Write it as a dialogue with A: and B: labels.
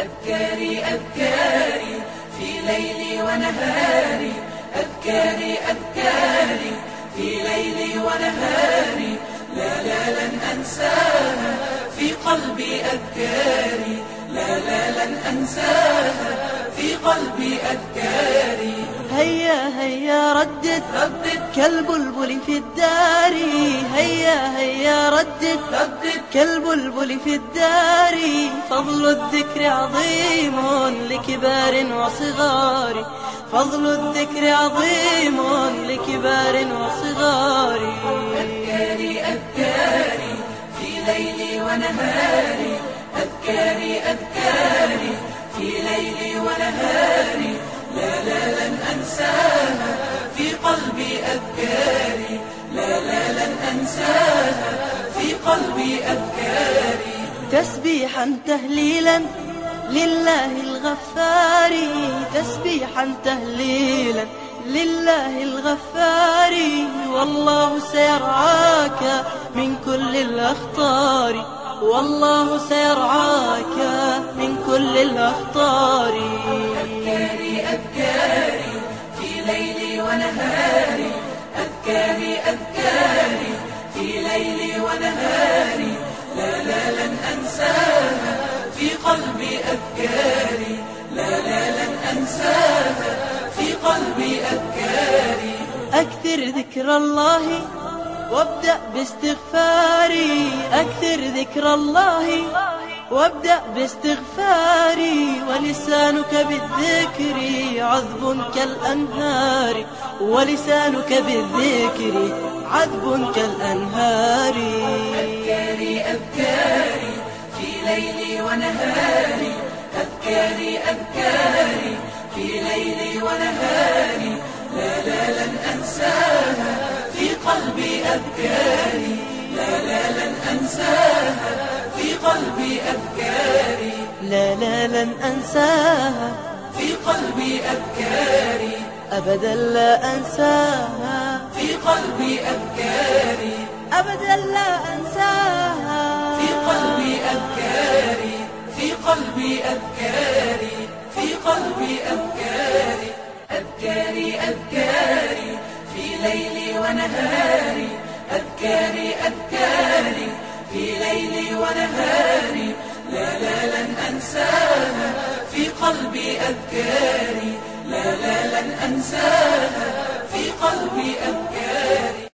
A: أذكاري أذكاري في ليلي ونهاري، أذكاري أذكاري في ليلي ونهاري، لا لن أنساها في قلبي أذكاري، لا لن أنساها في قلبي أذكاري.
B: هيا هيا ردد كالبلبل في الدار، هيا هيا ردد كالبلبل في الدار. فضل الذكر عظيم لكبار وصغار، فضل الذكر عظيم لكبار وصغار.
A: أذكاري أذكاري في ليلي ونهاري، أذكاري أذكاري في ليلي ونهاري، لا لن أنساها في قلبي أذكاري، لا لن أنساها في قلبي أذكاري.
B: تسبيحا تهليلا لله الغفار، تسبيحا تهليلا لله الغفار. والله سيرعاك من كل الأخطار، والله سيرعاك من كل الأخطار.
A: أذكاري أذكاري في ليلي ونهاري، أذكاري أذكاري في ليلي ونهاري، لا لن أنساها في قلبي أذكاري، لا لن أنساها في قلبي أذكاري.
B: أكثر ذكر الله وابدأ باستغفاري، أكثر ذكر الله وابدأ باستغفاري. ولسانك بالذكر عذب كالأنهار، ولسانك بالذكر عذب كالأنهار.
A: أذكاري أذكاري في ليلي ونهاري، أذكاري أذكاري في ليلي ونهاري، لا لن أنساها في قلبي أذكاري، لا لن أنساها في قلبي أذكاري،
B: لا لن أنساها
A: في قلبي أذكاري،
B: أبدا لا أنساها
A: في قلبي أذكاري،
B: أبدا لا أنساها
A: في قلبي أذكاري، في قلبي أذكاري، في قلبي أذكاري. أذكاري أذكاري في ليلي ونهاري، أذكاري أذكاري في ليلي ونهاري، لا لن أنساها في قلبي أذكاري، لا لن أنساها في قلبي أذكاري.